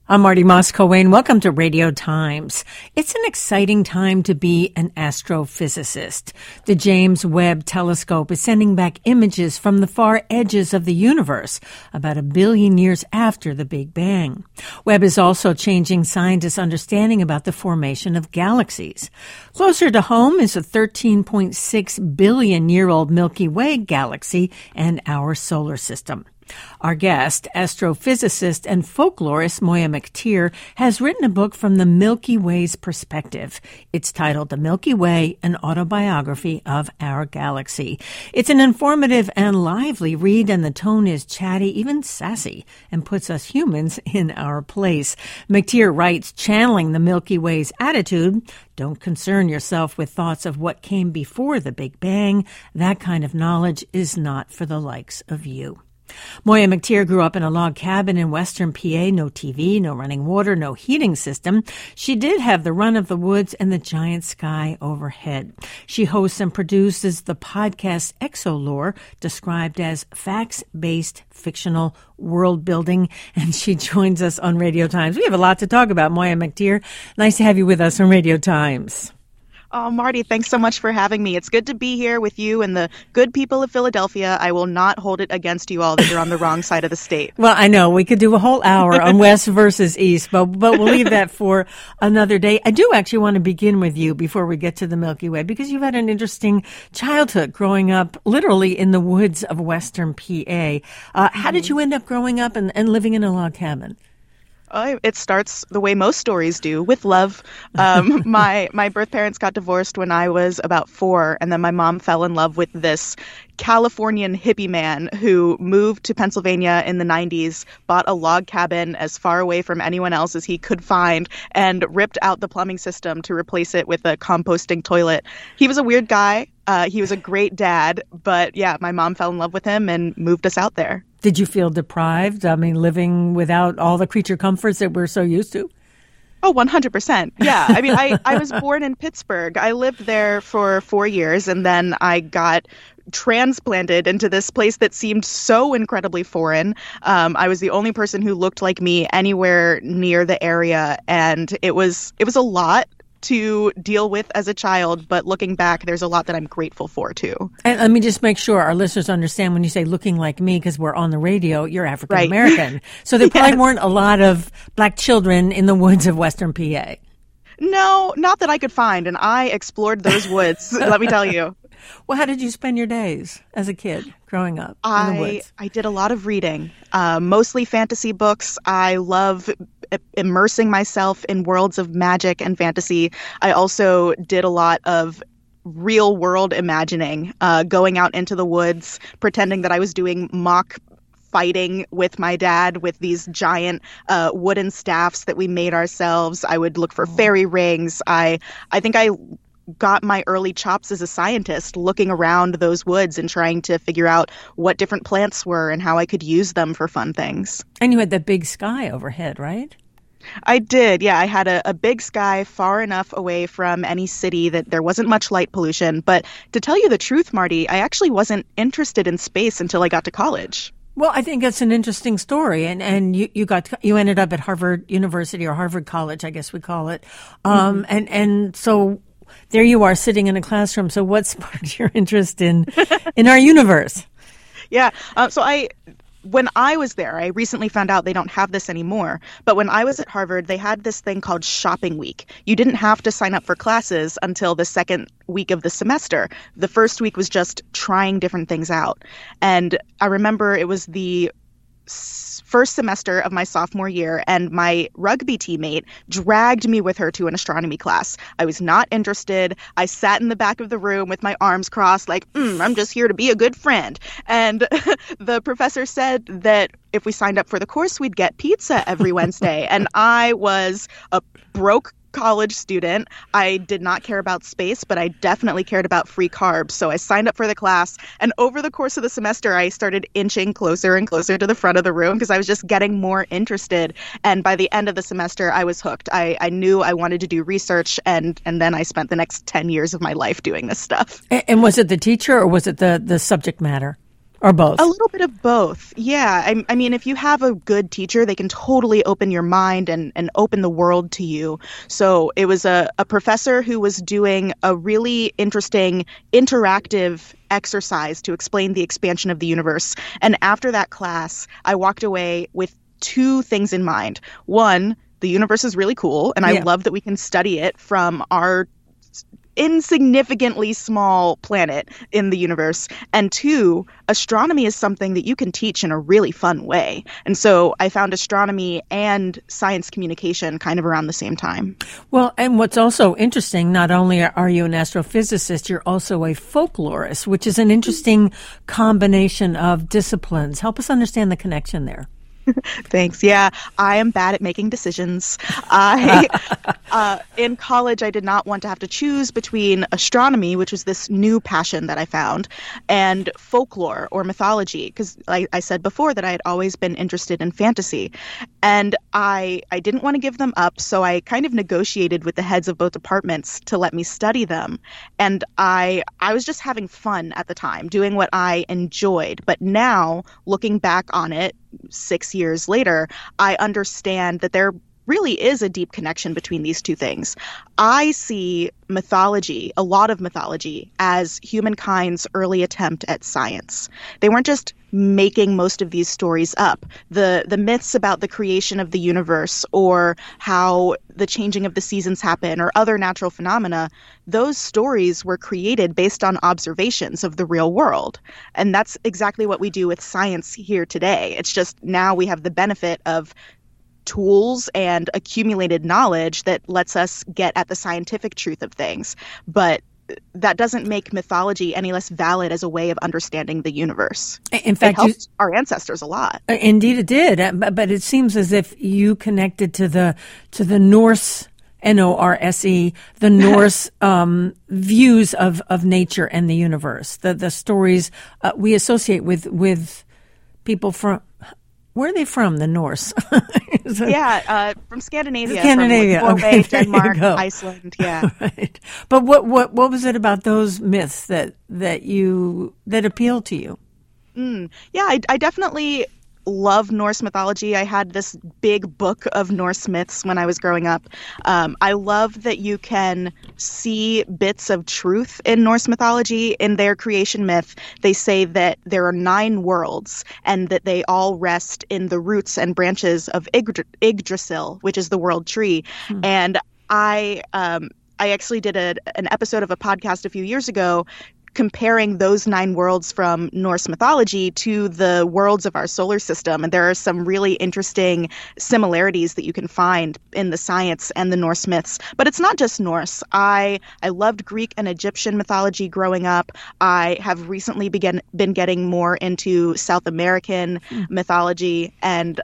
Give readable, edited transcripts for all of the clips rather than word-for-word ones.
I'm Marty Moss-Coane. Welcome to Radio Times. It's an exciting time to be an astrophysicist. The James Webb Telescope is sending back images from the far edges of the universe, about 1 billion years after the Big Bang. Webb is also changing scientists' understanding about the formation of galaxies. Closer to home is a 13.6 billion-year-old Milky Way galaxy and our solar system. Our guest, astrophysicist and folklorist Moya McTier, has written a book from the Milky Way's perspective. It's titled The Milky Way, an Autobiography of Our Galaxy. It's an informative and lively read, and the tone is chatty, even sassy, and puts us humans in our place. McTier writes, channeling the Milky Way's attitude, don't concern yourself with thoughts of what came before the Big Bang. That kind of knowledge is not for the likes of you. Moya McTier grew up in a log cabin in western PA, no TV, no running water, no heating system. She did have the run of the woods and the giant sky overhead. She hosts and produces the podcast Exolore, described as facts-based fictional world building, and she joins us on Radio Times. We have a lot to talk about, Moya McTier. Nice to have you with us on Radio Times. Oh, Marty, thanks so much for having me. It's good to be here with you and the good people of Philadelphia. I will not hold it against you all that you're on the wrong side of the state. Well, I know we could do a whole hour on West versus East, but we'll leave that for another day. I do actually want to begin with you before we get to the Milky Way, because you've had an interesting childhood growing up literally in the woods of western PA. How did you end up growing up and living in a log cabin? It starts the way most stories do, with love. My birth parents got divorced when I was about 4, and then my mom fell in love with this Californian hippie man who moved to Pennsylvania in the 90s, bought a log cabin as far away from anyone else as he could find, and ripped out the plumbing system to replace it with a composting toilet. He was a weird guy. He was a great dad, but yeah, my mom fell in love with him and moved us out there. Did you feel deprived? I mean, living without all the creature comforts that we're so used to? Oh, 100%. Yeah. I mean, I was born in Pittsburgh. I lived there for 4 years, and then I got transplanted into this place that seemed so incredibly foreign. I was the only person who looked like me anywhere near the area, and it was a lot to deal with as a child, but looking back, there's a lot that I'm grateful for, too. And let me just make sure our listeners understand when you say looking like me, because we're on the radio, you're African-American. Right. So there probably weren't a lot of black children in the woods of western PA. No, not that I could find, and I explored those woods, let me tell you. Well, how did you spend your days as a kid growing up in the woods? I did a lot of reading, mostly fantasy books. I love immersing myself in worlds of magic and fantasy. I also did a lot of real world imagining, going out into the woods, pretending that I was doing mock fighting with my dad with these giant wooden staffs that we made ourselves. I would look for fairy rings. I think I got my early chops as a scientist looking around those woods and trying to figure out what different plants were and how I could use them for fun things. And you had that big sky overhead, right? I did, yeah. I had a big sky far enough away from any city that there wasn't much light pollution. But to tell you the truth, Marty, I actually wasn't interested in space until I got to college. Well, I think that's an interesting story, and you ended up at Harvard University, or Harvard College, I guess we call it, and so there you are sitting in a classroom. So what sparked your interest in our universe? Yeah, when I was there, I recently found out they don't have this anymore. But when I was at Harvard, they had this thing called Shopping Week. You didn't have to sign up for classes until the second week of the semester. The first week was just trying different things out. And I remember it was the first semester of my sophomore year, and my rugby teammate dragged me with her to an astronomy class. I was not interested. I sat in the back of the room with my arms crossed like, I'm just here to be a good friend. And the professor said that if we signed up for the course, we'd get pizza every Wednesday. And I was a broke college student. I did not care about space, but I definitely cared about free carbs. So I signed up for the class. And over the course of the semester, I started inching closer and closer to the front of the room because I was just getting more interested. And by the end of the semester, I was hooked. I knew I wanted to do research. And then I spent the next 10 years of my life doing this stuff. And was it the teacher or was it the subject matter? Or both? A little bit of both. Yeah. I mean, if you have a good teacher, they can totally open your mind and open the world to you. So it was a professor who was doing a really interesting interactive exercise to explain the expansion of the universe. And after that class, I walked away with two things in mind. One, the universe is really cool, and I love that we can study it from our insignificantly small planet in the universe. And two, astronomy is something that you can teach in a really fun way. And so I found astronomy and science communication kind of around the same time. Well, and what's also interesting, not only are you an astrophysicist, you're also a folklorist, which is an interesting combination of disciplines. Help us understand the connection there. Thanks. Yeah, I am bad at making decisions. In college, I did not want to have to choose between astronomy, which was this new passion that I found, and folklore or mythology, because I said before that I had always been interested in fantasy. And I didn't want to give them up, so I kind of negotiated with the heads of both departments to let me study them. And I was just having fun at the time, doing what I enjoyed. But now, looking back on it, 6 years later, I understand that there really is a deep connection between these two things. I see mythology, a lot of mythology, as humankind's early attempt at science. They weren't just making most of these stories up. The myths about the creation of the universe or how the changing of the seasons happen or other natural phenomena, those stories were created based on observations of the real world. And that's exactly what we do with science here today. It's just now we have the benefit of tools and accumulated knowledge that lets us get at the scientific truth of things. But that doesn't make mythology any less valid as a way of understanding the universe. In fact, it helped our ancestors a lot. Indeed, it did. But it seems as if you connected to the Norse, Norse, the Norse views of nature and the universe. The stories we associate with people from. Where are they from? The Norse? From Scandinavia. From Norway, Denmark, Iceland. Yeah. Right. But what was it about those myths that appealed to you? I definitely love Norse mythology. I had this big book of Norse myths when I was growing up. I love that you can see bits of truth in Norse mythology. In their creation myth, they say that there are 9 worlds and that they all rest in the roots and branches of Yggdrasil, which is the world tree. And I actually did an episode of a podcast a few years ago comparing those 9 worlds from Norse mythology to the worlds of our solar system. And there are some really interesting similarities that you can find in the science and the Norse myths. But it's not just Norse. I loved Greek and Egyptian mythology growing up. I have recently been getting more into South American mythology, and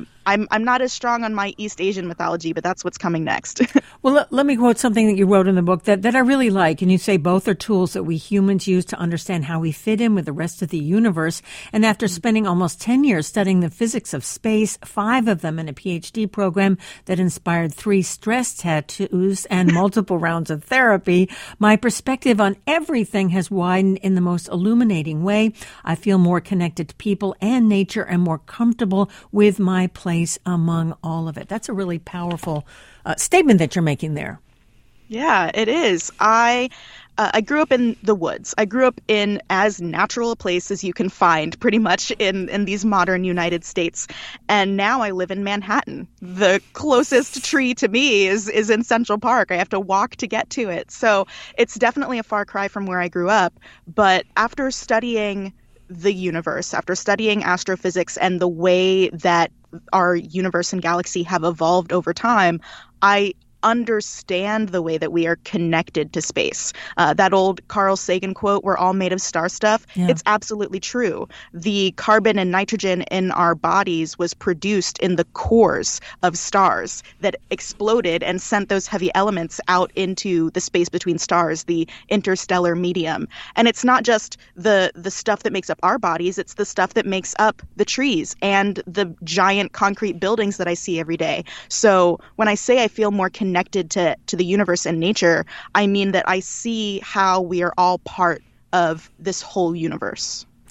I'm not as strong on my East Asian mythology, but that's what's coming next. Well, let me quote something that you wrote in the book that I really like. And you say both are tools that we humans use to understand how we fit in with the rest of the universe. And after spending almost 10 years studying the physics of space, 5 of them in a PhD program that inspired 3 stress tattoos and multiple rounds of therapy, my perspective on everything has widened in the most illuminating way. I feel more connected to people and nature and more comfortable with my place among all of it. That's a really powerful statement that you're making there. Yeah, it is. I grew up in the woods. I grew up in as natural a place as you can find pretty much in these modern United States. And now I live in Manhattan. The closest tree to me is in Central Park. I have to walk to get to it. So it's definitely a far cry from where I grew up. But after studying the universe, after studying astrophysics and the way that our universe and galaxy have evolved over time, I understand the way that we are connected to space. That old Carl Sagan quote, "We're all made of star stuff." Yeah. It's absolutely true. The carbon and nitrogen in our bodies was produced in the cores of stars that exploded and sent those heavy elements out into the space between stars, the interstellar medium. And it's not just the stuff that makes up our bodies, it's the stuff that makes up the trees and the giant concrete buildings that I see every day. So when I say I feel more connected to the universe and nature, I mean that I see how we are all part of this whole universe.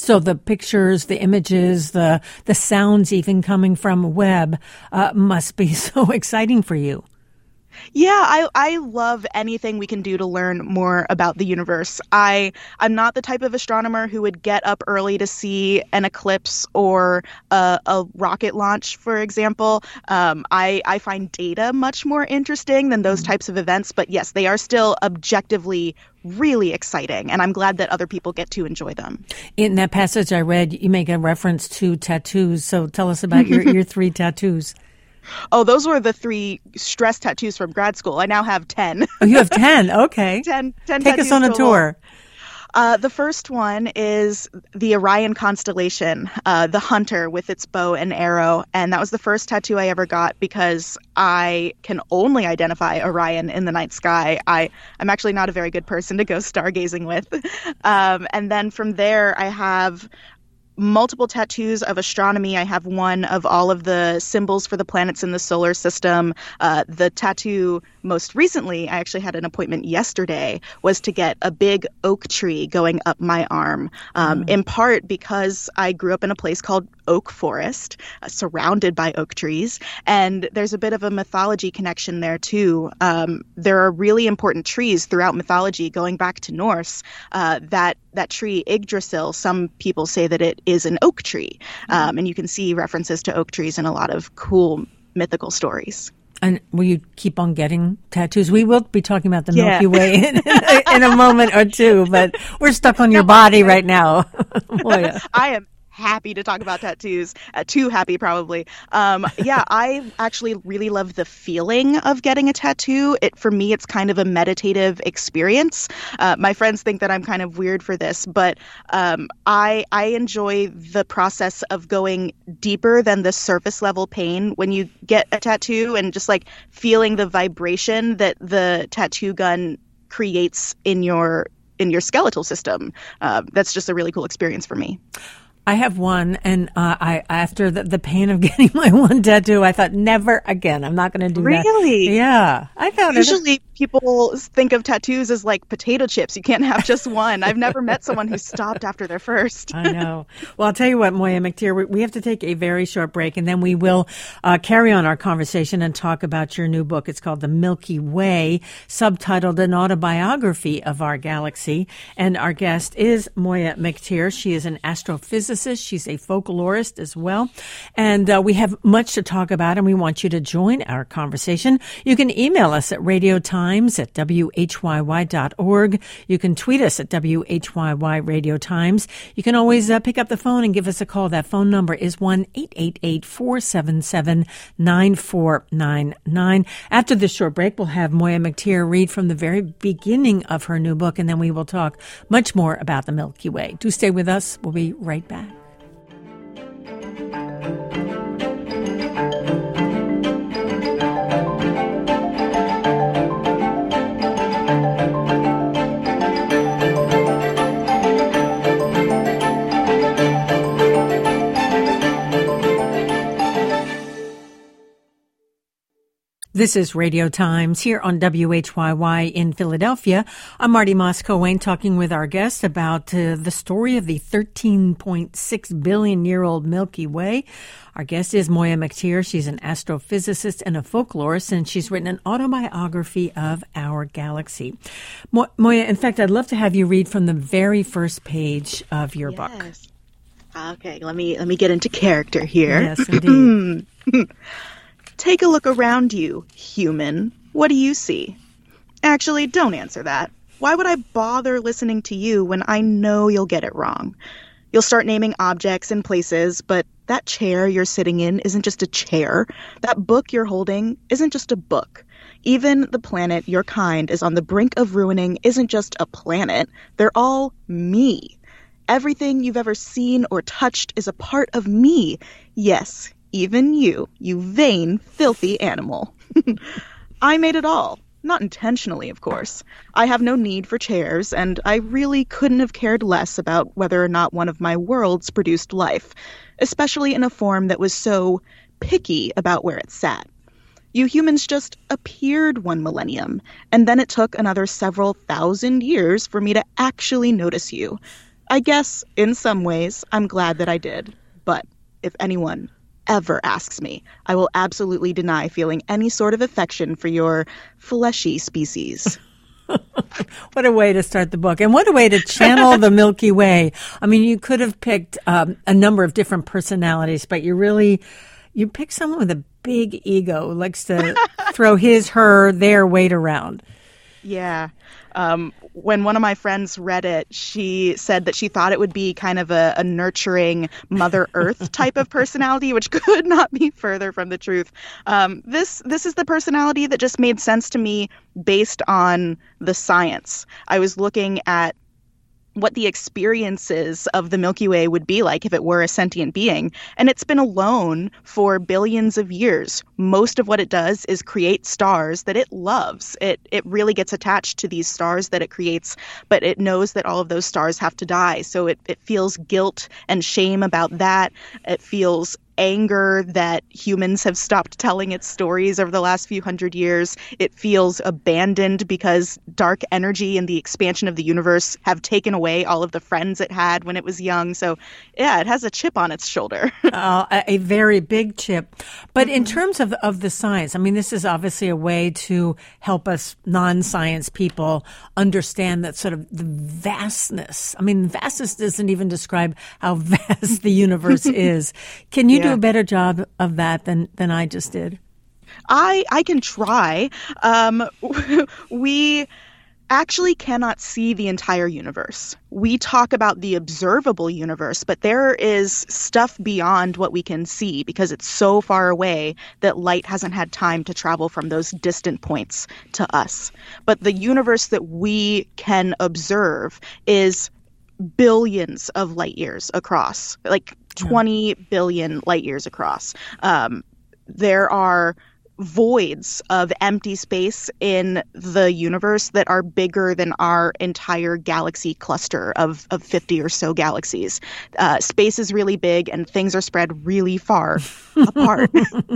So the pictures, the images, the sounds even coming from Webb must be so exciting for you. Yeah, I love anything we can do to learn more about the universe. I'm not the type of astronomer who would get up early to see an eclipse or a rocket launch, for example. I find data much more interesting than those types of events. But yes, they are still objectively really exciting, and I'm glad that other people get to enjoy them. In that passage I read, you make a reference to tattoos. So tell us about your 3 tattoos. Oh, those were the 3 stress tattoos from grad school. I now have 10. Oh, you have 10? Okay. 10 Take tattoos us on a total. tour. The first one is the Orion constellation, the hunter with its bow and arrow. And that was the first tattoo I ever got because I can only identify Orion in the night sky. I'm actually not a very good person to go stargazing with. And then from there, I have multiple tattoos of astronomy. I have one of all of the symbols for the planets in the solar system. The tattoo most recently, I actually had an appointment yesterday, was to get a big oak tree going up my arm, in part because I grew up in a place called Oak Forest, surrounded by oak trees. And there's a bit of a mythology connection there, too. There are really important trees throughout mythology, going back to Norse. That tree, Yggdrasil, some people say that it is an oak tree. And you can see references to oak trees in a lot of cool mythical stories. And will you keep on getting tattoos? We will be talking about the Milky Way in a moment or two, but we're stuck on your body right now. Moya. I am happy to talk about tattoos. Too happy, probably. I actually really love the feeling of getting a tattoo. For me, it's kind of a meditative experience. My friends think that I'm kind of weird for this, but I enjoy the process of going deeper than the surface level pain when you get a tattoo, and just like feeling the vibration that the tattoo gun creates in your skeletal system. That's just a really cool experience for me. I have one, and I after the pain of getting my one tattoo, I thought, never again. I'm not going to do that. Really? Yeah. I found Usually people think of tattoos as like potato chips. You can't have just one. I've never met someone who stopped after their first. I know. Well, I'll tell you what, Moya McTeer, we have to take a very short break, and then we will carry on our conversation and talk about your new book. It's called The Milky Way, subtitled An Autobiography of Our Galaxy. And our guest is Moya McTeer. She is an astrophysicist. She's a folklorist as well. And we have much to talk about, and we want you to join our conversation. You can email us at radiotimes@whyy.org. You can tweet us at WHYY Radio Times. You can always pick up the phone and give us a call. That phone number is 1-888-477-9499. After this short break, we'll have Moya McTeer read from the very beginning of her new book, and then we will talk much more about the Milky Way. Do stay with us. We'll be right back. This is Radio Times here on WHYY in Philadelphia. I'm Marty Moss-Coane talking with our guest about the story of the 13.6 billion-year-old Milky Way. Our guest is Moya McTeer. She's an astrophysicist and a folklorist, and she's written an autobiography of our galaxy. Moya, in fact, I'd love to have you read from the very first page of your book. Okay, let me get into character here. Yes, indeed. Take a look around you, human. What do you see? Actually, don't answer that. Why would I bother listening to you when I know you'll get it wrong? You'll start naming objects and places, but that chair you're sitting in isn't just a chair. That book you're holding isn't just a book. Even the planet your kind is on the brink of ruining isn't just a planet. They're all me. Everything you've ever seen or touched is a part of me. Yes, even you vain, filthy animal. I made it all. Not intentionally, of course. I have no need for chairs, and I really couldn't have cared less about whether or not one of my worlds produced life, especially in a form that was so picky about where it sat. You humans just appeared one millennium, and then it took another several thousand years for me to actually notice you. I guess in some ways I'm glad that I did. But if anyone ever asks me, I will absolutely deny feeling any sort of affection for your fleshy species. What a way to start the book. And what a way to channel the Milky Way. I mean, you could have picked a number of different personalities, but you picked someone with a big ego who likes to throw his, her, their weight around. Yeah. When one of my friends read it, she said that she thought it would be kind of a nurturing Mother Earth type of personality, which could not be further from the truth. This is the personality that just made sense to me based on the science. I was looking at what the experiences of the Milky Way would be like if it were a sentient being. And it's been alone for billions of years. Most of what it does is create stars that it loves. It really gets attached to these stars that it creates, but it knows that all of those stars have to die. So it feels guilt and shame about that. It feels anger that humans have stopped telling its stories over the last few hundred years. It feels abandoned because dark energy and the expansion of the universe have taken away all of the friends it had when it was young. So yeah, it has a chip on its shoulder. A very big chip. But in terms of the science, I mean, this is obviously a way to help us non-science people understand that sort of the vastness. I mean, vastness doesn't even describe how vast the universe is. Can you do a better job of that than I just did? I can try. We actually cannot see the entire universe. We talk about the observable universe, but there is stuff beyond what we can see because it's so far away that light hasn't had time to travel from those distant points to us. But the universe that we can observe is billions of light years across, like 20 billion light years across. There are voids of empty space in the universe that are bigger than our entire galaxy cluster of 50 or so galaxies. Space is really big and things are spread really far apart.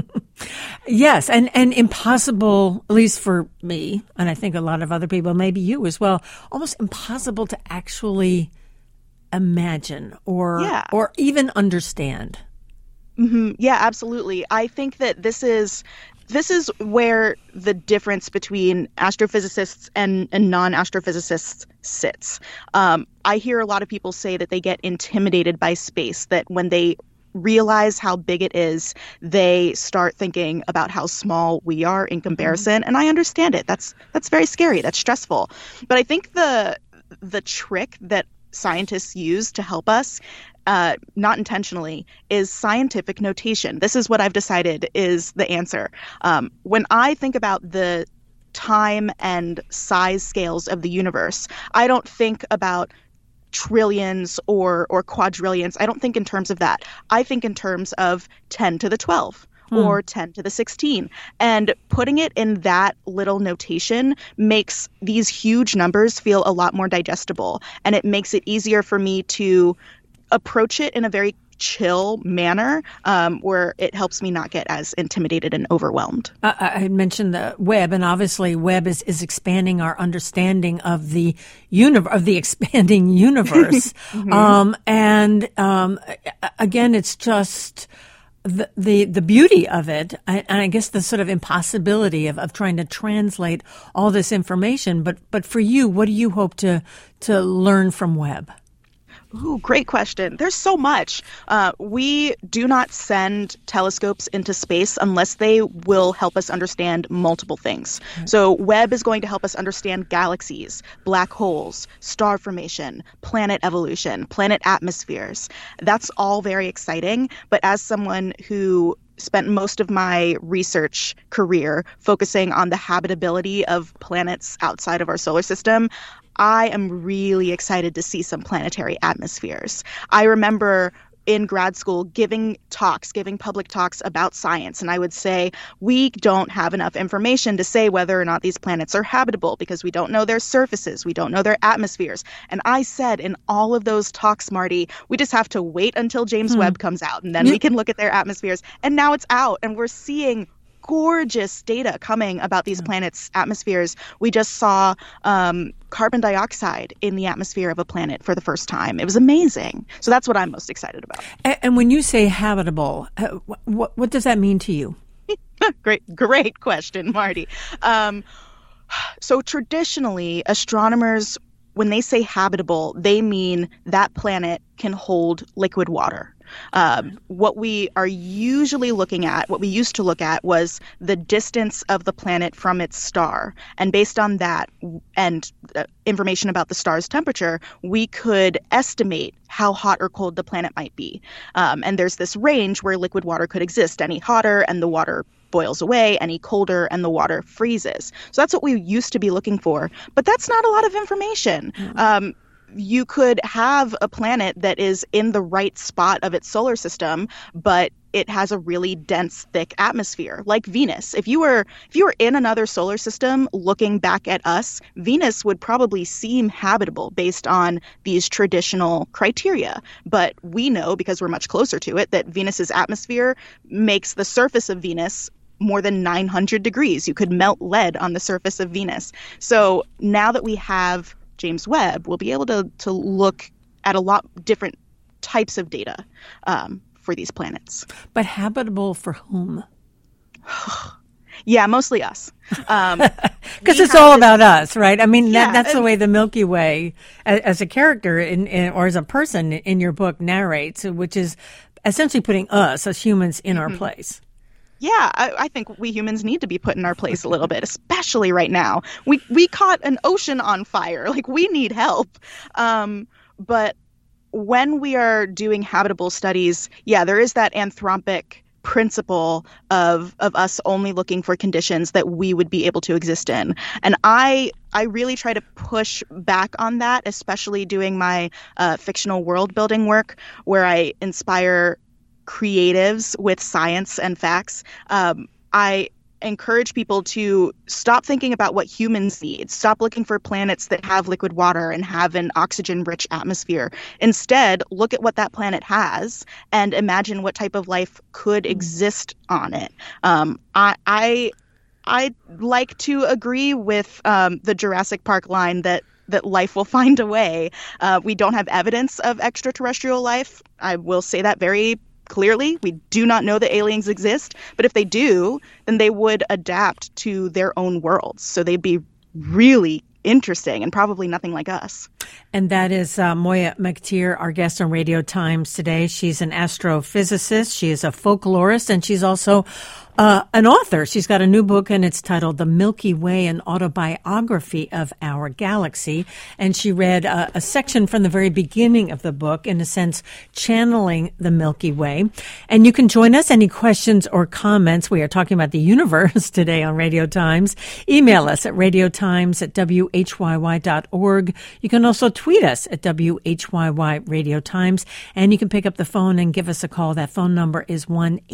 Yes, and impossible, at least for me, and I think a lot of other people, maybe you as well, almost impossible to actually imagine or even understand. Mm-hmm. Yeah, absolutely. I think that this is where the difference between astrophysicists and non-astrophysicists sits. I hear a lot of people say that they get intimidated by space, that when they realize how big it is, they start thinking about how small we are in comparison. And I understand it. That's very scary. That's stressful. But I think the trick that scientists use to help us, not intentionally, is scientific notation. This is what I've decided is the answer. When I think about the time and size scales of the universe, I don't think about trillions or quadrillions. I don't think in terms of that. I think in terms of 10 to the 12. Or 10 to the 16. And putting it in that little notation makes these huge numbers feel a lot more digestible. And it makes it easier for me to approach it in a very chill manner, where it helps me not get as intimidated and overwhelmed. I mentioned the web, and obviously web is expanding our understanding of the expanding universe. Again, it's just the beauty of it, and I guess the sort of impossibility of trying to translate all this information. But for you, what do you hope to learn from Webb? Ooh, great question. There's so much. We do not send telescopes into space unless they will help us understand multiple things. Right. So Webb is going to help us understand galaxies, black holes, star formation, planet evolution, planet atmospheres. That's all very exciting. But as someone who spent most of my research career focusing on the habitability of planets outside of our solar system, I am really excited to see some planetary atmospheres. I remember in grad school giving public talks about science, and I would say, we don't have enough information to say whether or not these planets are habitable because we don't know their surfaces, we don't know their atmospheres. And I said in all of those talks, Marty, we just have to wait until James Webb comes out, and then we can look at their atmospheres. And now it's out, and we're seeing gorgeous data coming about these planets' atmospheres. We just saw carbon dioxide in the atmosphere of a planet for the first time. It was amazing. So that's what I'm most excited about. And when you say habitable, what does that mean to you? Great question, Marty. So traditionally, astronomers, when they say habitable, they mean that planet can hold liquid water. What we are usually looking at, what we used to look at, was the distance of the planet from its star. And based on that and information about the star's temperature, we could estimate how hot or cold the planet might be. And there's this range where liquid water could exist. Any hotter and the water boils away, any colder and the water freezes. So that's what we used to be looking for. But that's not a lot of information. You could have a planet that is in the right spot of its solar system, but it has a really dense, thick atmosphere, like Venus. If you were in another solar system looking back at us, Venus would probably seem habitable based on these traditional criteria. But we know, because we're much closer to it, that Venus's atmosphere makes the surface of Venus more than 900 degrees. You could melt lead on the surface of Venus. So now that we have James Webb, we'll be able to look at a lot different types of data for these planets. But habitable for whom? Yeah, mostly us. Because it's all about us, right? I mean, that's the way the Milky Way, as a character or as a person in your book, narrates, which is essentially putting us as humans in our place. Yeah, I think we humans need to be put in our place a little bit, especially right now. We caught an ocean on fire. Like, we need help. But when we are doing habitable studies, there is that anthropic principle of us only looking for conditions that we would be able to exist in. And I really try to push back on that, especially doing my fictional world building work, where I inspire creatives with science and facts. I encourage people to stop thinking about what humans need. Stop looking for planets that have liquid water and have an oxygen-rich atmosphere. Instead, look at what that planet has and imagine what type of life could exist on it. I like to agree with the Jurassic Park line that life will find a way. We don't have evidence of extraterrestrial life. I will say that very clearly. We do not know that aliens exist, but if they do, then they would adapt to their own worlds. So they'd be really interesting and probably nothing like us. And that is Moya Mactir, our guest on Radio Times today. She's an astrophysicist. She is a folklorist, and she's also an author. She's got a new book, and it's titled The Milky Way, an autobiography of our galaxy. And she read a section from the very beginning of the book, in a sense, channeling the Milky Way. And you can join us. Any questions or comments? We are talking about the universe today on Radio Times. Email us at radiotimes@whyy.org. You can also tweet us at WHYY Radio Times. And you can pick up the phone and give us a call. That phone number is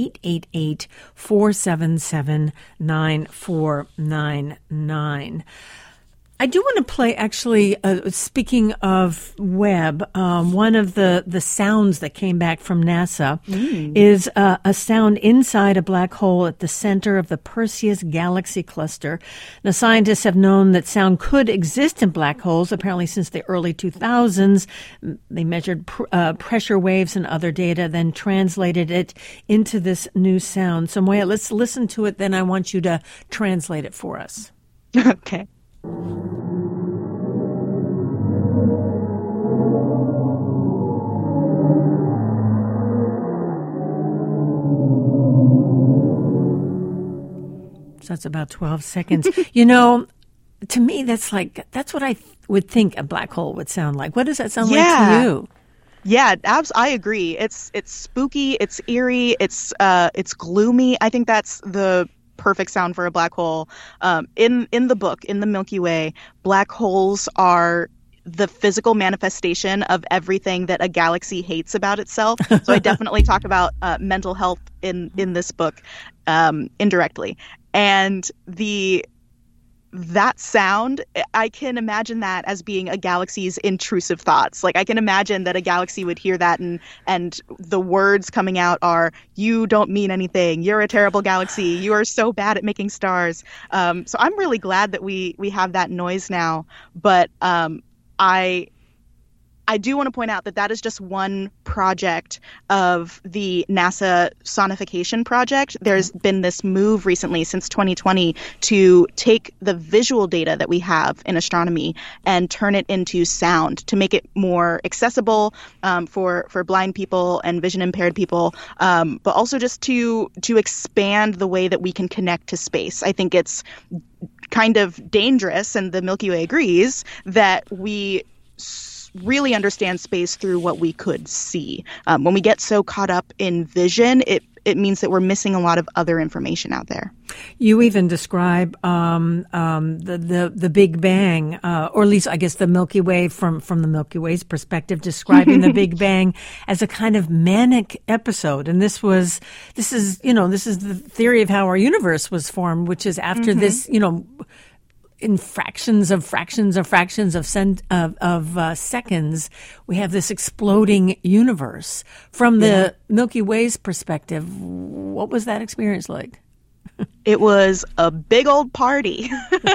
1-888-477-9499. I do want to play, actually, speaking of Webb, one of the sounds that came back from NASA is a sound inside a black hole at the center of the Perseus galaxy cluster. Now, scientists have known that sound could exist in black holes, apparently since the early 2000s. They measured pressure waves and other data, then translated it into this new sound. So, Moya, let's listen to it, then I want you to translate it for us. Okay. So that's about 12 seconds. You know, to me, that's what I would think a black hole would sound like. What does that sound like to you? Yeah, I agree. It's spooky, it's eerie, it's gloomy. I think that's the perfect sound for a black hole. In the book, in the Milky Way, black holes are the physical manifestation of everything that a galaxy hates about itself. So I definitely talk about mental health in this book indirectly. And the that sound, I can imagine that as being a galaxy's intrusive thoughts. Like I can imagine that a galaxy would hear that and the words coming out are, "You don't mean anything. You're a terrible galaxy. You are so bad at making stars." So I'm really glad that we have that noise now. But I do want to point out that that is just one project of the NASA sonification project. There's been this move recently since 2020 to take the visual data that we have in astronomy and turn it into sound to make it more accessible for blind people and vision impaired people, but also just to expand the way that we can connect to space. I think it's kind of dangerous, and the Milky Way agrees, that we really understand space through what we could see. When we get so caught up in vision, it means that we're missing a lot of other information out there. You even describe the Big Bang, or at least I guess the Milky Way from the Milky Way's perspective, describing the Big Bang as a kind of manic episode. And this is the theory of how our universe was formed, which is after this, in fractions of seconds, we have this exploding universe. From the Milky Way's perspective, what was that experience like? It was a big old party.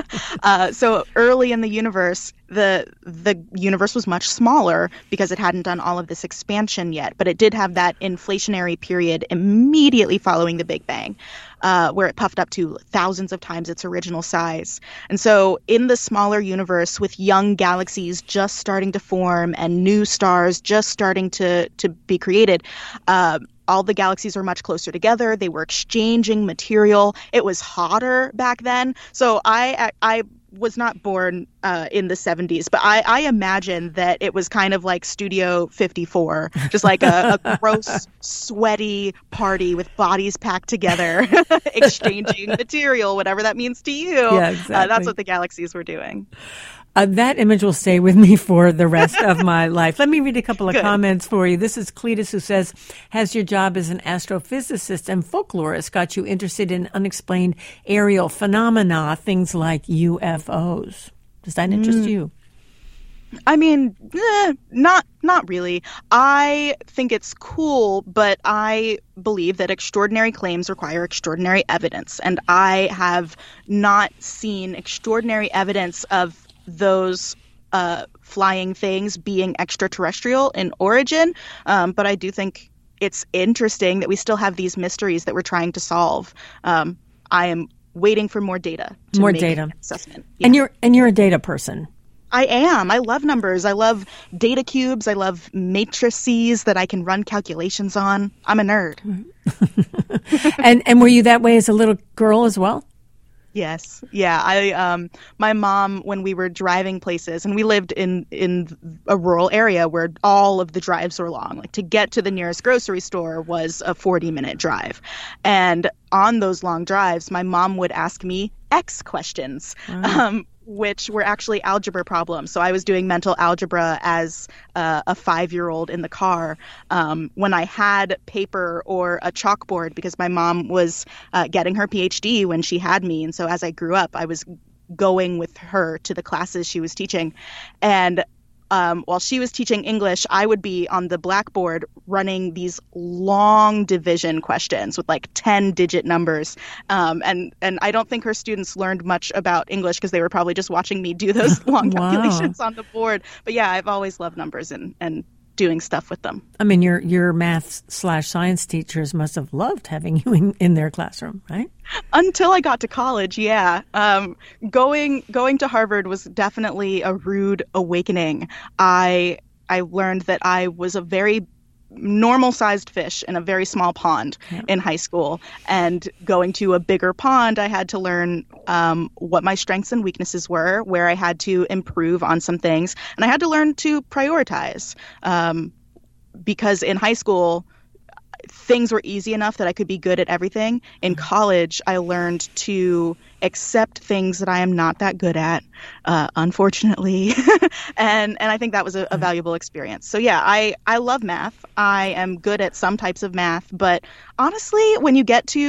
So early in the universe, the universe was much smaller because it hadn't done all of this expansion yet, but it did have that inflationary period immediately following the Big Bang, where it puffed up to thousands of times its original size. And so in the smaller universe, with young galaxies just starting to form and new stars just starting to be created, all the galaxies were much closer together. They were exchanging material. It was hotter back then. So I was not born in the 70s, but I imagine that it was kind of like Studio 54, just like a gross, sweaty party with bodies packed together, exchanging material, whatever that means to you. Yeah, exactly. That's what the galaxies were doing. That image will stay with me for the rest of my life. Let me read a couple of comments for you. This is Cletus, who says, has your job as an astrophysicist and folklorist got you interested in unexplained aerial phenomena, things like UFOs? Does that interest you? I mean, not really. I think it's cool, but I believe that extraordinary claims require extraordinary evidence. And I have not seen extraordinary evidence of those flying things being extraterrestrial in origin. But I do think it's interesting that we still have these mysteries that we're trying to solve. I am waiting for more data to make an assessment. Yeah. And you're a data person. I am. I love numbers. I love data cubes. I love matrices that I can run calculations on. I'm a nerd. And were you that way as a little girl as well? Yes. Yeah. My mom, when we were driving places, and we lived in a rural area where all of the drives were long, like to get to the nearest grocery store was a 40-minute drive. And on those long drives, my mom would ask me X questions, which were actually algebra problems. So I was doing mental algebra as a 5-year-old in the car when I had paper or a chalkboard, because my mom was getting her PhD when she had me. And so as I grew up, I was going with her to the classes she was teaching. And while she was teaching English, I would be on the blackboard running these long division questions with like 10-digit numbers. And I don't think her students learned much about English because they were probably just watching me do those long calculations on the board. But yeah, I've always loved numbers and doing stuff with them. I mean, your math/science teachers must have loved having you in their classroom, right? Until I got to college, yeah. Going to Harvard was definitely a rude awakening. I learned that I was a very normal-sized fish in a very small pond in high school. And going to a bigger pond, I had to learn what my strengths and weaknesses were, where I had to improve on some things. And I had to learn to prioritize because in high school, things were easy enough that I could be good at everything. In college, I learned to accept things that I am not that good at, unfortunately. and I think that was a valuable experience. So yeah, I love math. I am good at some types of math, but honestly, when you get to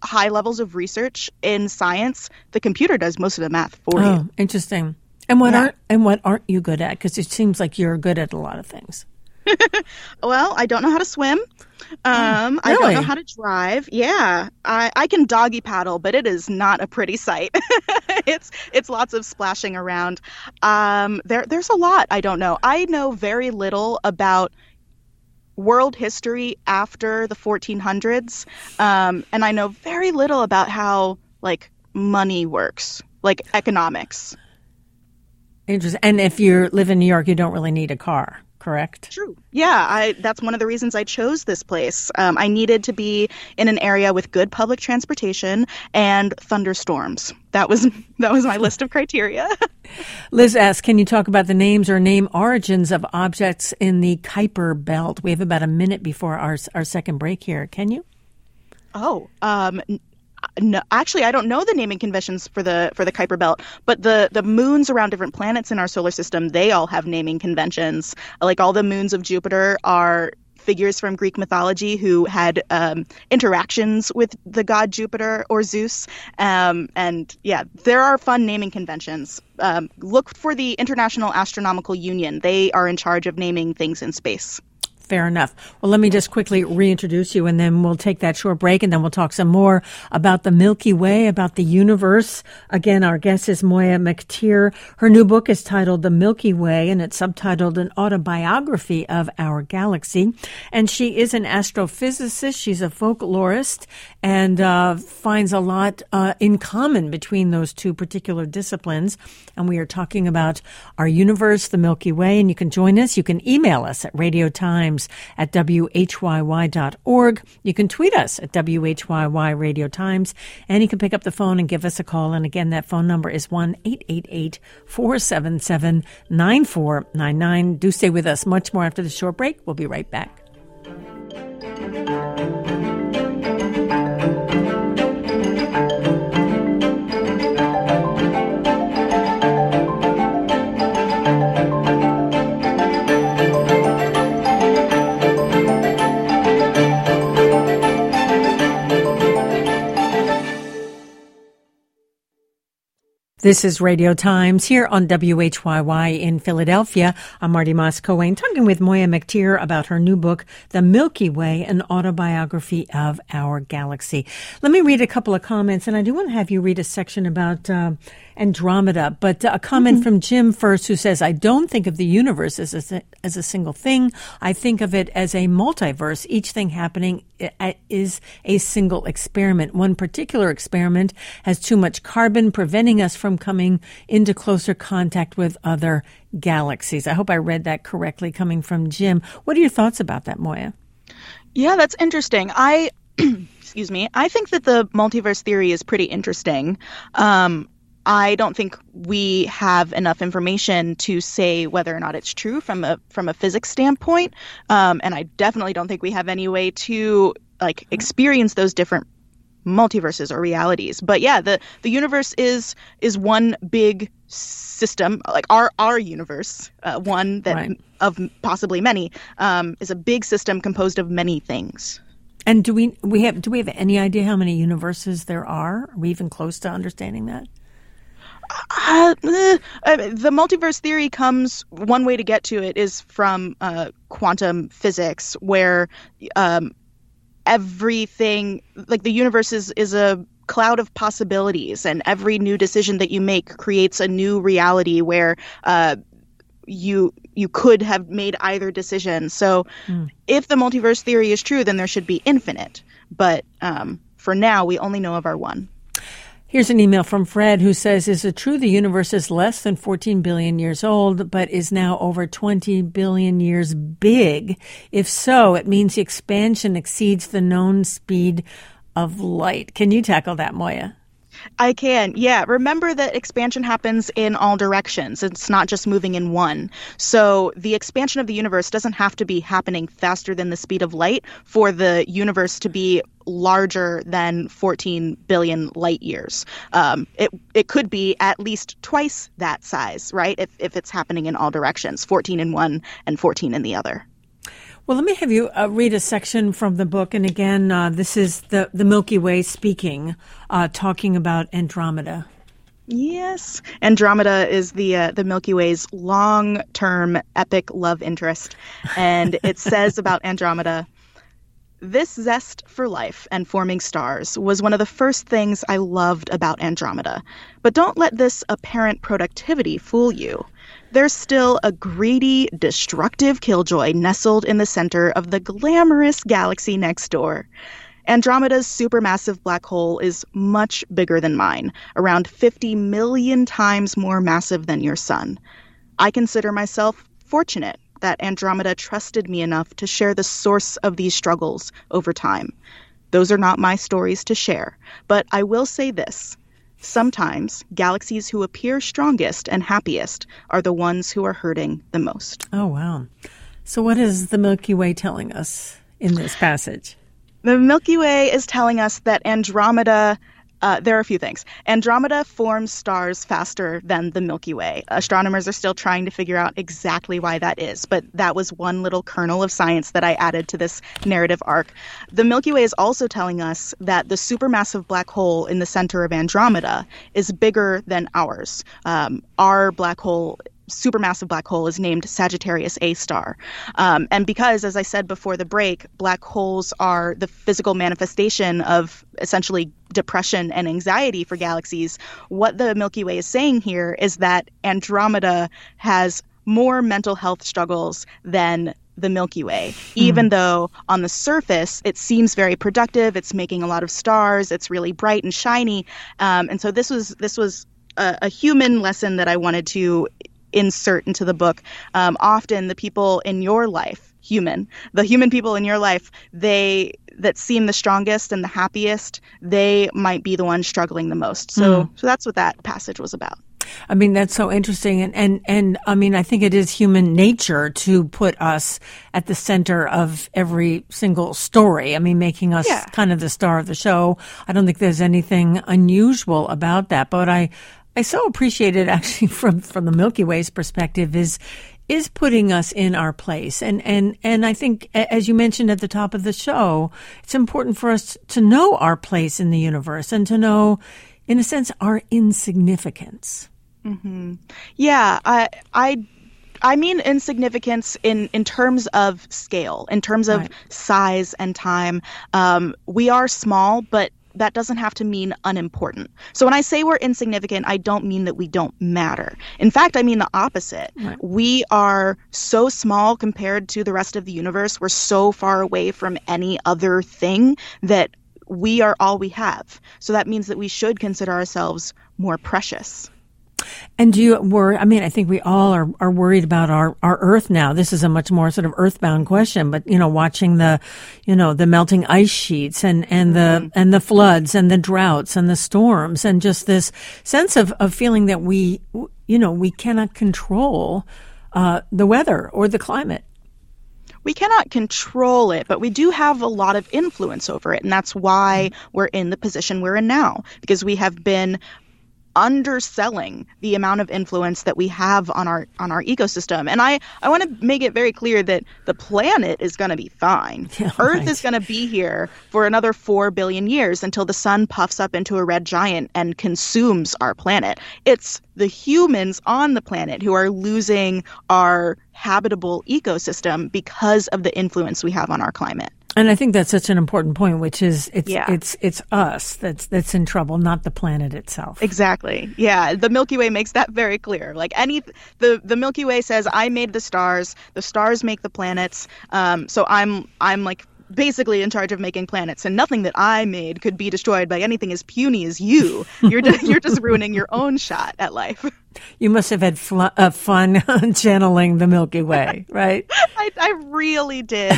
high levels of research in science, the computer does most of the math for you. Oh, interesting. And what aren't you good at? Because it seems like you're good at a lot of things. Well, I don't know how to swim. Really? I don't know how to drive. Yeah, I can doggy paddle, but it is not a pretty sight. It's lots of splashing around. There's a lot I don't know. I know very little about world history after the 1400s, and I know very little about how money works, like economics. Interesting. And if you live in New York, you don't really need a car, correct? True. Yeah, that's one of the reasons I chose this place. I needed to be in an area with good public transportation and thunderstorms. That was my list of criteria. Liz asks, can you talk about the names or name origins of objects in the Kuiper Belt? We have about a minute before our second break here. Can you? Oh, no, actually, I don't know the naming conventions for the Kuiper Belt, but the moons around different planets in our solar system, they all have naming conventions. Like all the moons of Jupiter are figures from Greek mythology who had interactions with the god Jupiter or Zeus. And yeah, there are fun naming conventions. Look for the International Astronomical Union. They are in charge of naming things in space. Fair enough. Well, let me just quickly reintroduce you, and then we'll take that short break, and then we'll talk some more about the Milky Way, about the universe. Again, our guest is Moya McTier. Her new book is titled The Milky Way, and it's subtitled An Autobiography of Our Galaxy. And she is an astrophysicist. She's a folklorist and finds a lot in common between those two particular disciplines. And we are talking about our universe, the Milky Way, and you can join us. You can email us at radiotimes@whyy.org. You can tweet us at WHYY Radio Times, and you can pick up the phone and give us a call. And again, that phone number is 1-888-477-9499. Do stay with us. Much more after the short break. We'll be right back. This is Radio Times here on WHYY in Philadelphia. I'm Marty Moss-Coane talking with Moya McTier about her new book, The Milky Way, An Autobiography of Our Galaxy. Let me read a couple of comments, and I do want to have you read a section about Andromeda, but a comment from Jim first, who says, I don't think of the universe as a single thing. I think of it as a multiverse. Each thing happening is a single experiment. One particular experiment has too much carbon, preventing us from coming into closer contact with other galaxies. I hope I read that correctly coming from Jim. What are your thoughts about that, Moya? Yeah, that's interesting. Excuse me. I think that the multiverse theory is pretty interesting. I don't think we have enough information to say whether or not it's true from a physics standpoint. And I definitely don't think we have any way to experience those different multiverses or realities. But yeah, the universe is one big system, like our universe, one that right. of possibly many, is a big system composed of many things. And do we have any idea how many universes there are? Are we even close to understanding that? The multiverse theory comes, one way to get to it is from quantum physics, where everything, like the universe is a cloud of possibilities, and every new decision that you make creates a new reality where you could have made either decision. So if the multiverse theory is true, then there should be infinite. But for now, we only know of our one. Here's an email from Fred who says, is it true the universe is less than 14 billion years old, but is now over 20 billion years big? If so, it means the expansion exceeds the known speed of light. Can you tackle that, Moya? I can. Yeah. Remember that expansion happens in all directions. It's not just moving in one. So the expansion of the universe doesn't have to be happening faster than the speed of light for the universe to be larger than 14 billion light years. It could be at least twice that size, right? If it's happening in all directions, 14 in one and 14 in the other. Well, let me have you read a section from the book. And again, this is the Milky Way speaking, talking about Andromeda. Yes. Andromeda is the Milky Way's long-term epic love interest. And it says about Andromeda, "This zest for life and forming stars was one of the first things I loved about Andromeda. But don't let this apparent productivity fool you. There's still a greedy, destructive killjoy nestled in the center of the glamorous galaxy next door. Andromeda's supermassive black hole is much bigger than mine, around 50 million times more massive than your sun. I consider myself fortunate that Andromeda trusted me enough to share the source of these struggles over time. Those are not my stories to share, but I will say this. Sometimes galaxies who appear strongest and happiest are the ones who are hurting the most." Oh, wow. So what is the Milky Way telling us in this passage? The Milky Way is telling us that Andromeda, there are a few things. Andromeda forms stars faster than the Milky Way. Astronomers are still trying to figure out exactly why that is, but that was one little kernel of science that I added to this narrative arc. The Milky Way is also telling us that the supermassive black hole in the center of Andromeda is bigger than ours. Our black hole, supermassive black hole, is named Sagittarius A star. And because, as I said before the break, black holes are the physical manifestation of essentially depression and anxiety for galaxies, what the Milky Way is saying here is that Andromeda has more mental health struggles than the Milky Way, even though on the surface it seems very productive. It's making a lot of stars. It's really bright and shiny. And so this was a human lesson that I wanted to insert into the book. Often the people in your life, the human people in your life, that seem the strongest and the happiest, they might be the ones struggling the most. So that's what that passage was about. I mean, that's so interesting. And I mean, I think it is human nature to put us at the center of every single story. I mean, making us kind of the star of the show. I don't think there's anything unusual about that. But I so appreciate it actually from the Milky Way's perspective is putting us in our place. And I think, as you mentioned at the top of the show, it's important for us to know our place in the universe and to know, in a sense, our insignificance. Mm-hmm. Yeah, I mean insignificance in terms of scale, in terms of size and time. We are small, but that doesn't have to mean unimportant. So when I say we're insignificant, I don't mean that we don't matter. In fact, I mean the opposite. Right. We are so small compared to the rest of the universe. We're so far away from any other thing that we are all we have. So that means that we should consider ourselves more precious. And do you worry? I mean, I think we all are worried about our Earth now. This is a much more sort of earthbound question, but watching the melting ice sheets and the floods and the droughts and the storms and just this sense of feeling that we cannot control the weather or the climate. We cannot control it, but we do have a lot of influence over it. And that's why we're in the position we're in now, because we have been underselling the amount of influence that we have on our ecosystem. And I want to make it very clear that the planet is going to be fine. Yeah, Earth is going to be here for another 4 billion years until the sun puffs up into a red giant and consumes our planet. It's the humans on the planet who are losing our habitable ecosystem because of the influence we have on our climate. And I think that's such an important point, which is it's us that's in trouble, not the planet itself. Exactly. Yeah. The Milky Way makes that very clear. Like the Milky Way says, I made the stars make the planets. So I'm like basically in charge of making planets, and nothing that I made could be destroyed by anything as puny as you. You're just ruining your own shot at life. You must have had fun channeling the Milky Way, right? I really did.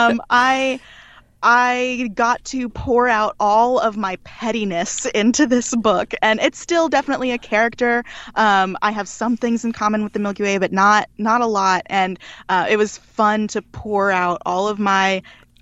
I got to pour out all of my pettiness into this book, and it's still definitely a character. I have some things in common with the Milky Way, but not a lot. And it was fun to pour out all of my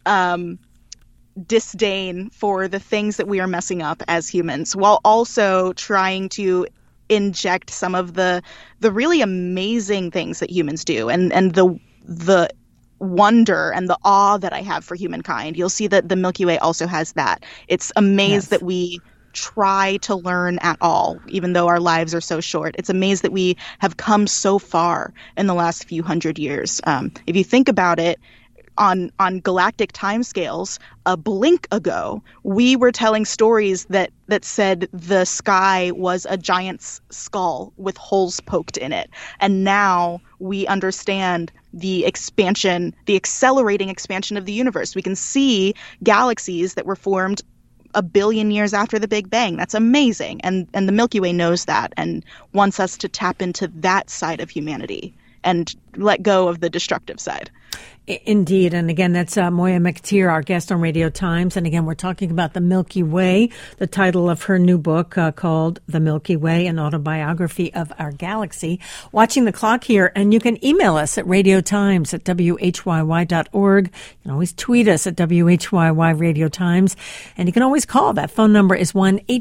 disdain for the things that we are messing up as humans, while also trying to inject some of the really amazing things that humans do, and the wonder and the awe that I have for humankind. You'll see that the Milky Way also has that. It's amazed that we try to learn at all, even though our lives are so short. It's amazed that we have come so far in the last few hundred years. If you think about it, on galactic timescales, a blink ago, we were telling stories that said the sky was a giant's skull with holes poked in it. And now we understand the accelerating expansion of the universe. We can see galaxies that were formed 1 billion years after the Big Bang. That's amazing. And the Milky Way knows that and wants us to tap into that side of humanity and let go of the destructive side. Indeed. And again, that's Moya McTeer, our guest on Radio Times. And again, we're talking about the Milky Way, the title of her new book called The Milky Way, an autobiography of our galaxy. Watching the clock here, and you can email us at radiotimes@whyy.org. You can always tweet us at WHYY Radio Times. And you can always call. That phone number is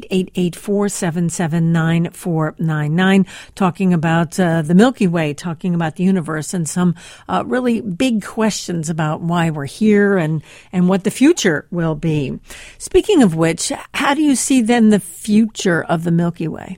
1-888-477-9499, talking about the Milky Way, talking about the universe, and some really big questions about why we're here and what the future will be. Speaking of which, how do you see then the future of the Milky Way?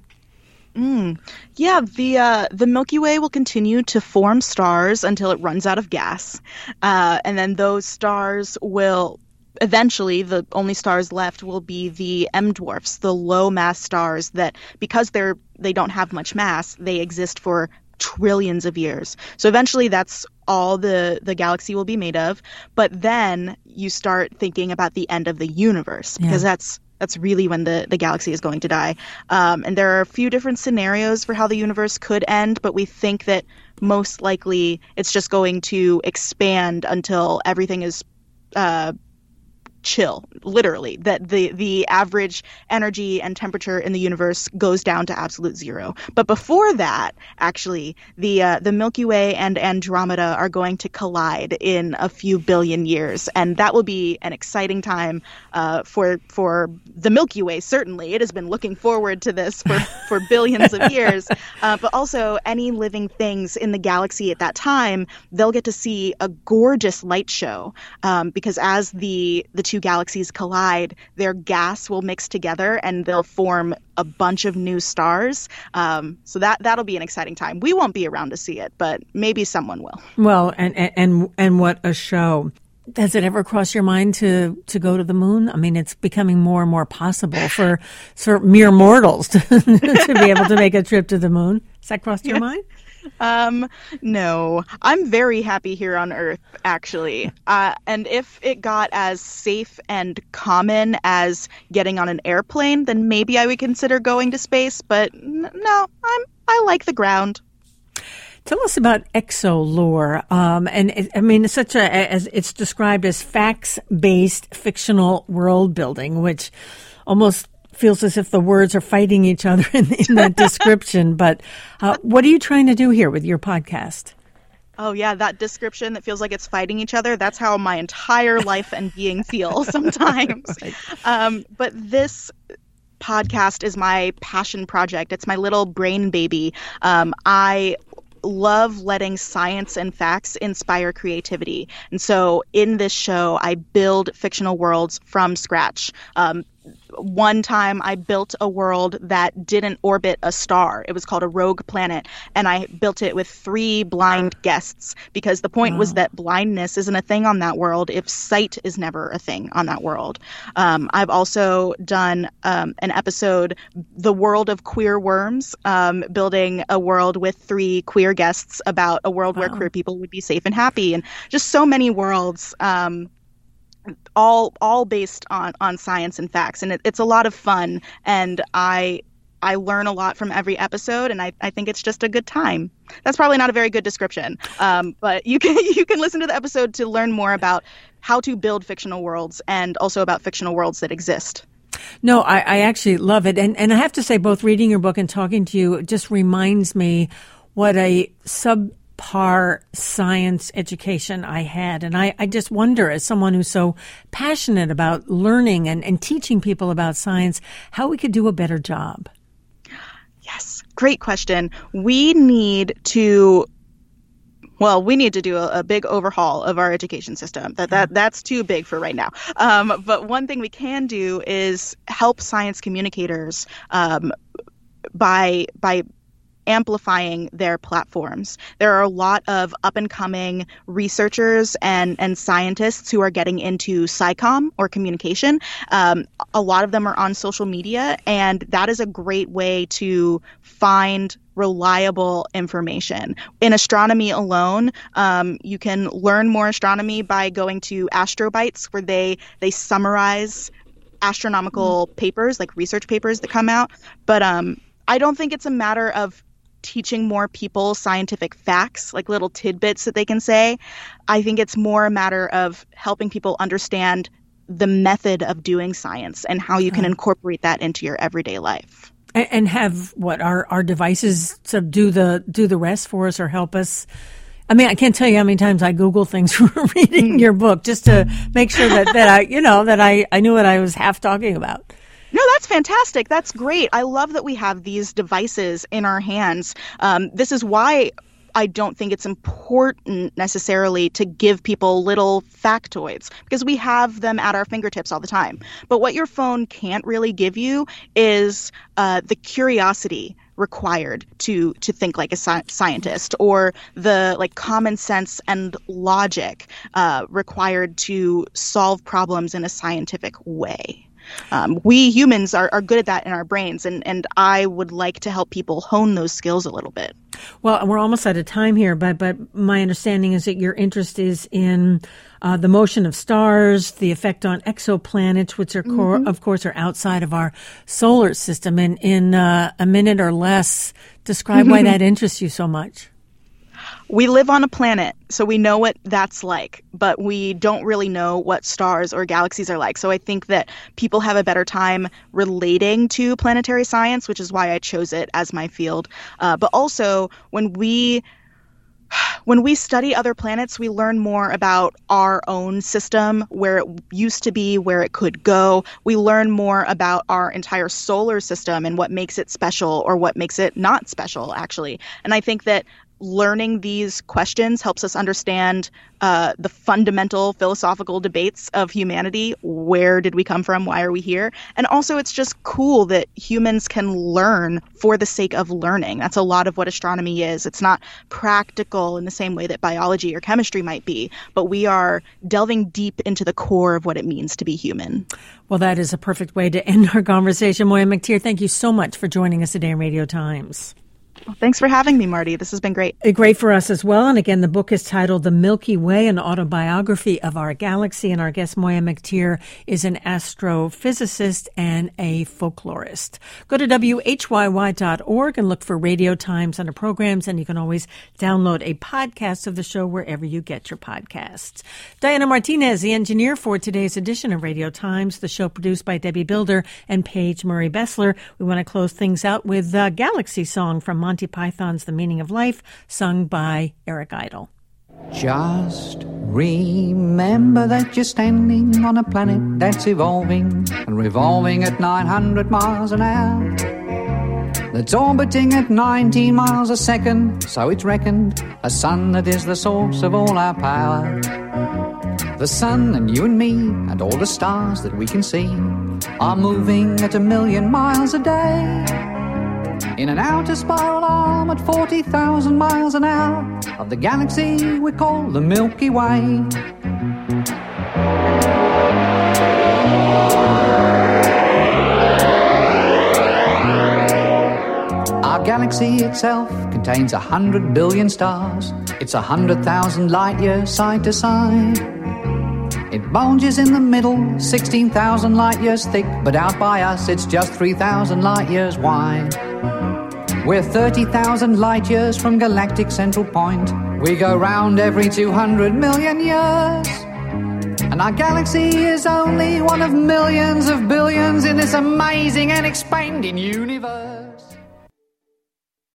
Yeah, the Milky Way will continue to form stars until it runs out of gas. And then those stars will eventually, the only stars left will be the M dwarfs, the low mass stars that, because they don't have much mass, they exist for trillions of years. So eventually that's all the galaxy will be made of. But then you start thinking about the end of the universe, because that's really when the galaxy is going to die. And there are a few different scenarios for how the universe could end, but we think that most likely it's just going to expand until everything is chill, literally, that the average energy and temperature in the universe goes down to absolute zero. But before that, actually, the Milky Way and Andromeda are going to collide in a few billion years, and that will be an exciting time for the Milky Way. Certainly, it has been looking forward to this for billions of years. But also, any living things in the galaxy at that time, they'll get to see a gorgeous light show, because as the two galaxies collide, their gas will mix together and they'll form a bunch of new stars. So that'll be an exciting time. We won't be around to see it, but maybe someone will. Well, and what a show. Has it ever crossed your mind to go to the moon? I mean, it's becoming more and more possible for mere mortals to be able to make a trip to the moon. Has that crossed your mind? No, I'm very happy here on Earth, actually. And if it got as safe and common as getting on an airplane, then maybe I would consider going to space. But no, I like the ground. Tell us about ExoLore. It's as it's described as facts-based fictional world building, which almost feels as if the words are fighting each other in that description. But what are you trying to do here with your podcast? Oh, yeah, that description that feels like it's fighting each other. That's how my entire life and being feel sometimes. Right. But this podcast is my passion project. It's my little brain baby. I love letting science and facts inspire creativity. And so in this show, I build fictional worlds from scratch. One time I built a world that didn't orbit a star. It was called a rogue planet, and I built it with 3 blind guests because the point was that blindness isn't a thing on that world if sight is never a thing on that world. I've also done an episode, The World of Queer Worms, building a world with 3 queer guests about a world where queer people would be safe and happy, and just so many worlds. All based on science and facts, and it's a lot of fun, and I learn a lot from every episode, and I think it's just a good time. That's probably not a very good description, but you can listen to the episode to learn more about how to build fictional worlds and also about fictional worlds that exist. No, I actually love it, and I have to say, both reading your book and talking to you just reminds me what a subpar science education I had. And I just wonder, as someone who's so passionate about learning and teaching people about science, how we could do a better job. Yes, great question. We need to Well, we need to do a big overhaul of our education system. That's too big for right now. But one thing we can do is help science communicators by amplifying their platforms. There are a lot of up-and-coming researchers and scientists who are getting into SciComm or communication. A lot of them are on social media, and that is a great way to find reliable information. In astronomy alone, you can learn more astronomy by going to Astrobites, where they summarize astronomical papers, like research papers that come out. But I don't think it's a matter of teaching more people scientific facts, like little tidbits that they can say. I think it's more a matter of helping people understand the method of doing science and how you can incorporate that into your everyday life. And have our devices to do the rest for us or help us. I mean, I can't tell you how many times I Google things for reading your book just to make sure that I knew what I was half talking about. No, that's fantastic. That's great. I love that we have these devices in our hands. This is why I don't think it's important necessarily to give people little factoids, because we have them at our fingertips all the time. But what your phone can't really give you is the curiosity required to think like a scientist, or the common sense and logic required to solve problems in a scientific way. We humans are good at that in our brains, and I would like to help people hone those skills a little bit. Well, we're almost out of time here, but my understanding is that your interest is in the motion of stars, the effect on exoplanets, which are of course are outside of our solar system. And in a minute or less, describe why that interests you so much. We live on a planet, so we know what that's like, but we don't really know what stars or galaxies are like. So I think that people have a better time relating to planetary science, which is why I chose it as my field. But also, when we study other planets, we learn more about our own system, where it used to be, where it could go. We learn more about our entire solar system and what makes it special or what makes it not special, actually. And I think that learning these questions helps us understand the fundamental philosophical debates of humanity. Where did we come from? Why are we here? And also, it's just cool that humans can learn for the sake of learning. That's a lot of what astronomy is. It's not practical in the same way that biology or chemistry might be, but we are delving deep into the core of what it means to be human. Well, that is a perfect way to end our conversation. Moya McTier, thank you so much for joining us today on Radio Times. Well, thanks for having me, Marty. This has been great. Great for us as well. And again, the book is titled The Milky Way, an autobiography of our galaxy. And our guest, Moya McTier, is an astrophysicist and a folklorist. Go to WHYY.org and look for Radio Times under programs. And you can always download a podcast of the show wherever you get your podcasts. Diana Martinez, the engineer for today's edition of Radio Times, the show produced by Debbie Builder and Paige Murray Bessler. We want to close things out with a Galaxy song from Monty Python's The Meaning of Life, sung by Eric Idle. Just remember that you're standing on a planet that's evolving and revolving at 900 miles an hour. That's orbiting at 19 miles a second, so it's reckoned a sun that is the source of all our power. The sun and you and me and all the stars that we can see are moving at 1,000,000 miles a day. In an outer spiral arm at 40,000 miles an hour of the galaxy we call the Milky Way. Our galaxy itself contains 100 billion stars. It's 100,000 light years side to side. It bulges in the middle, 16,000 light years thick, but out by us it's just 3,000 light years wide. We're 30,000 light years from galactic central point. We go round every 200 million years. And our galaxy is only one of millions of billions in this amazing and expanding universe.